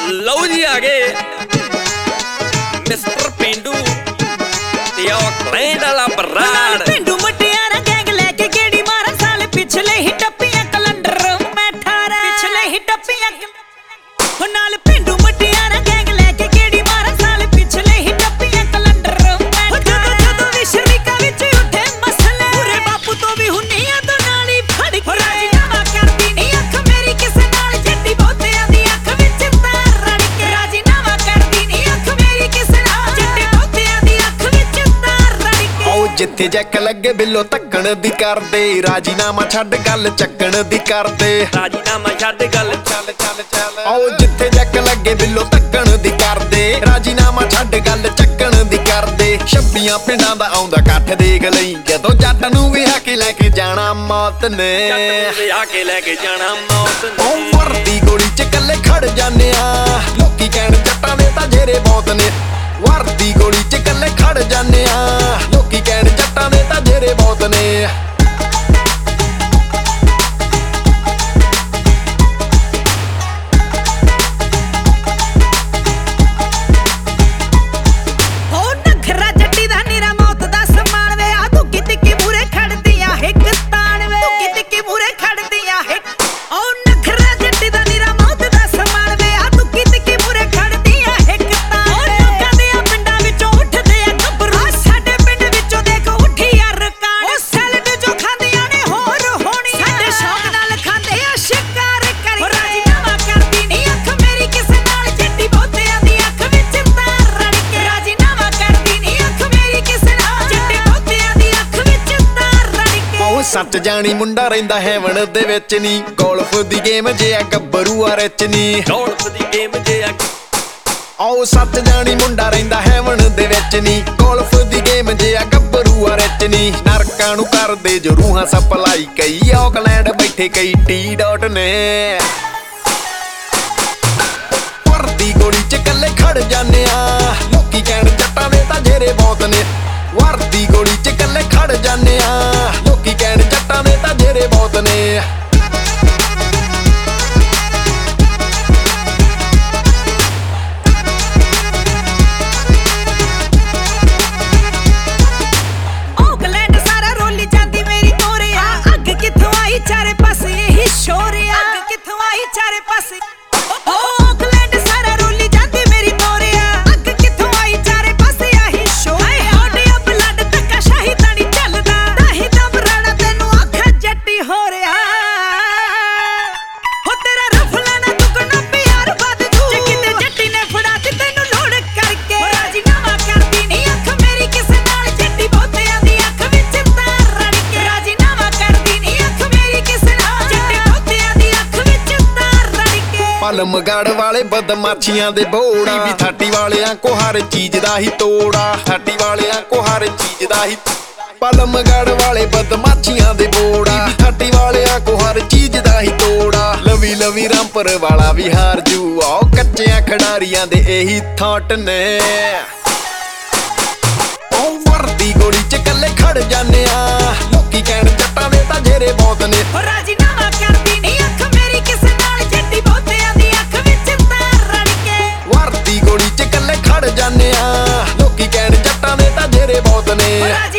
ਲਓ ਜੀ ਆ ਗਏ ਮਿਸਟਰ ਪਿੰਡੂ ਤੇ ਆਕਲੈਂਡ ਵਾਲਾ ਬਰਾੜ। ਪਿੰਡੂ ਮੁਟਿਆਰਾ ਗੈਂਗ ਲੈ ਕੇ ਗੇੜੀ ਮਾਰਨ ਸਾਲ ਪਿਛਲੇ ਹੀ ਟੱਪੀਆਂ ਕੈਲੰਡਰ ਮੈਂ 18 ਪਿਛਲੇ ਹੀ ਟੱਪੀਆਂ ਹੋ ਨਾਲ ਪਿੰਡੂ ਮੁਟਿਆਰਾ ਗੈਂਗ ਲੈ ਕੇ ਗੇੜੀ ਮਾਰਨ ਸਾਲ ਪਿਛਲੇ ਹੀ ਟੱਪੀਆਂ ਕੈਲੰਡਰ ਮੈਂ 18 ਜਦੋਂ ਵੀ ਸ਼ਰੀਕਾ ਵਿੱਚ ਉੱਠੇ ਮਸਲੇ ਪੂਰੇ ਬਾਪੂ ਤੋਂ ਵੀ ਹੁੰਨੀਆਂ ਤੋਂ ਨਾਲ ਹੀ ਫੜ ਕੇ ਰਾਜੀਨਾਮਾ ਕਰਦੀ ਨਹੀਂ ਅੱਖ ਮੇਰੀ ਕਿਸੇ ਨਾਲ ਜੱਟੀ ਬਹੁਤਿਆਂ ਦੀ ਅੱਖ ਵਿੱਚ ਤਾਰ ਰੜ ਕੇ ਰਾਜੀਨਾਮਾ ਕਰਦੀ ਨਹੀਂ ਅੱਖ ਮੇਰੀ ਕਿਸੇ ਨਾਲ ਜੱਟੀ ਬਹੁਤਿਆਂ ਦੀ ਅੱਖ ਵਿੱਚ ਤਾਰ ਰੜ ਕੇ ਆਓ ਜਿੱਥੇ ਜੈਕ ਲੱਗੇ ਬਿੱਲੋ ਤੱਕਣ ਦੀ ਕਰਦੇ ਰਾਜੀਨਾਮਾ ਛੱਡ ਗੱਲ ਚੱਕਣ ਦੀ ਕਰਦੇ ਰਾਜੀਨਾਮਾ ਛੱਡ ਗੱਲ ਚੱਲ ਚੱਲ ਚੱਲ। ਆਓ ਜਿੱਥੇ ਜੈਕ ਲੱਗੇ ਬਿੱਲੋ ਤੱਕਣ ਦੀ ਕਰਦੇ ਰਾਜੀਨਾਮਾ ਛੱਡ ਗੱਲ ਚੱਕਣ ਦੀ ਕਰਦੇ। ਛੱਬੀਆਂ ਪਿੰਡਾਂ ਦਾ ਆਉਂਦਾ ਇਕੱਠ ਦੇਖ ਲਈ ਜਦੋਂ ਜੱਟ ਨੂੰ ਵਿਆਹ ਕੇ ਲੈ ਕੇ ਜਾਣਾ ਮੌਤ ਨੇ ਵਿਆਹ ਕੇ ਲੈ ਕੇ ਜਾਣਾ ਮੌਤ ਨੇ। ਉਹ ਵਰਦੀ ਗੋਲੀ ਚ ਇਕੱਲੇ ਖੜ ਜਾਂਦੇ ਆ ਲੋਕੀ ਕਹਿਣ ਜੱਟਾਂ ਦੇ ਤਾਂ ਜੇਰੇ ਬਹੁਤ ਨੇ। ਵਰਦੀ ਗੋਲੀ ਚ ਇਕੱਲੇ ਖੜ ਜਾਂਦੇ ਆ ਲੋਕੀ ਕਹਿਣ ਜੱਟਾਂ ਦੇ ਤਾਂ ਜੇਰੇ ਬਹੁਤ ਨੇ। ਹੋ ਨਖਰਾ ਜੱਟੀ ਦਾ ਨੀਰਾ ਮੌਤ ਦਾ ਸਮਾਨ ਵੇ ਆ ਤੂੰ ਕਿਤੇ ਮੂਰੇ ਖੜਦੀਆਂ ਹਿੱਕ ਤਾਣ ਵੇ ਤੂੰ ਕਿਤੇ ਮੂਰੇ ਖੜਦੀਆਂ ਹਿੱਕ ਓ ਨਖਰਾ ਜੱਟੀ ਦਾ ਨੀਰਾ ਮੌਤ ਦਾ ਸਮਾਨ ਵੇ ਆ ਤੂੰ ਕਿਤੇ ਮੂਰੇ ਖੜਦੀਆਂ ਹਿੱਕ ਤਾਣ ਓ ਲੋਕਾਂ ਦੇ ਪਿੰਡਾਂ ਵਿੱਚੋਂ ਉੱਠਦੇ ਆ ਗੱਭਰੂ ਸਾਡੇ ਪਿੰਡ ਵਿੱਚੋਂ ਦੇਖ ਉੱਠੀ ਆ ਰਕਾਨ ਓ ਸੈਲਡ ਜੋ ਖਾਂਦੀਆਂ ਨੇ ਹੋਰ ਹੋਣੀ ਸਾਡੇ ਸ਼ੌਕ ਨਾਲ ਖਾਂਦੇ ਆ ਸ਼ਿਕਾਰ ਕਰੀ ਓ ਰਾਜੀਨਾਮਾ ਕਰਦੀ ਨਹੀਂ ਅੱਖ ਮੇਰੀ ਕਿਸੇ ਨਾਲ ਜੱਟੀ ਬਹੁਤਿਆਂ ਦੀ ਅੱਖ ਵਿੱਚ ਤਾਰ ਰੜ ਕੇ ਰਾਜੀਨਾਮਾ ਕਰਦੀ ਨਹੀਂ ਅੱਖ ਮੇਰੀ ਕਿਸੇ ਨਾਲ ਜੱਟੀ ਬਹੁਤਿਆਂ ਦੀ ਅੱਖ ਵਿੱਚ ਤਾਰ ਰੜ ਕੇ ਉਹ ਸੱਚ ਜਾਣੀ ਮੁੰਡਾ ਰਹਿੰਦਾ ਹੈਵਨ ਦੇ ਵਿੱਚ ਨੀ ਗੋਲਫ ਦੀ ਗੇਮ ਜੇ ਆ ਗੱਭਰੂ ਆ ਰਿਚ ਨੀ ਗੋਲਫ ਦੀ ਗੇਮ ਜੇ ਆ ਆਓ ਸੱਚ ਜਾਣੀ ਮੁੰਡਾ ਰਹਿੰਦਾ ਹੈਵਨ ਦੇ ਵਿੱਚ ਨੀ ਗੋਲਫ ਦੀ ਗੇਮ ਜੇ ਆ ਗੱਭਰੂ ਆ ਰਿਚ ਨੀ। ਨਰਕਾਂ ਨੂੰ ਕਰਦੇ ਜੋ ਰੂਹਾਂ ਸਪਲਾਈ ਕਈ ਆਕਲੈਂਡ ਬੈਠੇ ਕਈ ਟੀ ਡਾਟ ਨੇ। ਵਰਦੀ ਗੋਲੀ ਚ ਇਕੱਲੇ ਖੜ ਜਾਂਦੇ ਆ ਲੋਕੀ ਕਹਿਣ ਜੱਟਾਂ ਦੇ ਤਾਂ ਜੇਰੇ ਬਹੁਤ ਨੇ। ਵਰਦੀ ਗੋਲੀ ਚ ਇਕੱਲੇ ਖੜ ਜਾਂਦੇ ਆ ਲੋਕੀ ਕਹਿਣ ਜੱਟਾਂ ਦੇ ਤਾਂ ਜੇਰੇ ਬਹੁਤ ਨੇ। ਆਕਲੈਂਡ ਸਾਰਾ ਰੋਲੀ ਜਾਂਦੀ ਮੇਰੀ ਤੋਰਿਆ ਅੱਗ ਕਿੱਥੋਂ ਆਈ ਚਾਰੇ ਪਾਸੇ ਇਹੀ ਸ਼ੋਰਿਆ ਅੱਗ ਕਿੱਥੋਂ ਆਈ ਚਾਰੇ ਪਾਸੇ ਓ ਆਕਲੈਂਡ ਸਾਰਾ ਰੋਲੀ ਜਾਂਦੀ ਮੇਰੀ ਤੋਰਿਆ ਅੱਗ ਕਿੱਥੋਂ ਆਈ ਚਾਰੇ ਪਾਸੇ ਆਹੀ ਸ਼ੋਰਿਆ ਸਾਡੇ ਬਲੱਡ ਤੱਕਾ ਸ਼ਾਹੀ ਤਾਂ ਨਹੀਂ ਚੱਲਦਾ ਨਹੀਂ ਤਾਂ ਬਰਾੜਾ ਤੈਨੂੰ ਅੱਖ ਜੱਟੀ ਹੋ ਰਿਹਾ ਹੋ ਤੇਰਾ ਰਫਲਾ ਨਾ ਦੁੱਗਣਾ ਪਿਆਰ ਵੱਧ ਜੂ ਜੇ ਕਿਤੇ ਜੱਟੀ ਨੇ ਫੜਾ ਤੇ ਤੈਨੂੰ ਲੋੜ ਕਰਕੇ ਰਾਜੀਨਾਮਾ ਕਰਦੀ ਨਹੀਂ ਅੱਖ ਮੇਰੀ ਕਿਸੇ ਨਾਲ ਜੱਟੀ ਬਹੁਤਿਆਂ ਦੀ ਅੱਖ ਵਿੱਚ ਤਾਰ ਰੜ ਕੇ ਰਾਜੀਨਾਮਾ ਕਰਦੀ ਨਹੀਂ ਅੱਖ ਮੇਰੀ ਕਿਸੇ ਨਾਲ ਜੱਟੀ ਬਹੁਤਿਆਂ ਦੀ ਅੱਖ ਵਿੱਚ ਤਾਰ ਰੜ ਕੇ ਪਲਮਗੜ ਵਾਲੇ ਬਦਮਾਸ਼ੀਆਂ ਦੇ ਬੋੜਾ ਵੀ ਥਾਟੀ ਵਾਲਿਆਂ ਕੋ ਹਰ ਚੀਜ਼ ਦਾ ਹੀ ਤੋੜਾ ਥਾਟੀ ਵਾਲਿਆਂ ਕੋ ਹਰ ਚੀਜ਼ ਦਾ ਹੀ ਪਲਮਗੜ ਵਾਲੇ ਬਦਮਾਸ਼ੀਆਂ ਦੇ ਬੋੜਾ ਵੀ ਥਾਟੀ ਵਾਲਿਆਂ ਕੋ ਹਰ ਚੀਜ਼ ਦਾ ਹੀ ਤੋੜਾ। ਲਵੀ ਲਵੀ ਰਾਮਪੁਰ ਵਾਲਾ ਵੀ ਹਾਰ ਜੂ ਆਓ ਕੱਚਿਆਂ ਖਿਡਾਰੀਆਂ ਦੇ ਇਹੀ ਥਾਟ ਨੇ। ਉਹ ਵਰਦੀ ਗੋਲੀ ਚ ਇਕੱਲੇ ਖੜ ਜਾਂਦੇ ਆ ਲੋਕੀ ਕਹਿਣ ਜੱਟਾਂ ਦੇ ਤਾਂ ਜੇਰੇ ਬਹੁਤ ਨੇ। ਹੋ ਰਾਜੀਨਾਮਾ ਕਰਦੀ ਨਹੀਂ ਅੱਖ ਮੇਰੀ ਕਿਸੇ ਨਾਲ ਜੱਟੀ ਬਹੁਤਿਆਂ ਦੀ ਅੱਖ ਵਿੱਚ ਤਾਰ ਰੜ ਕੇ ਵਰਦੀ ਗੋਲੀ ਚ ਇਕੱਲੇ ਖੜ ਜਾਂਦੇ ਆ ਲੋਕੀ ਕਹਿਣ ਜੱਟਾਂ ਦੇ ਤਾਂ ਜੇਰੇ ਬਹੁਤ ਨੇ।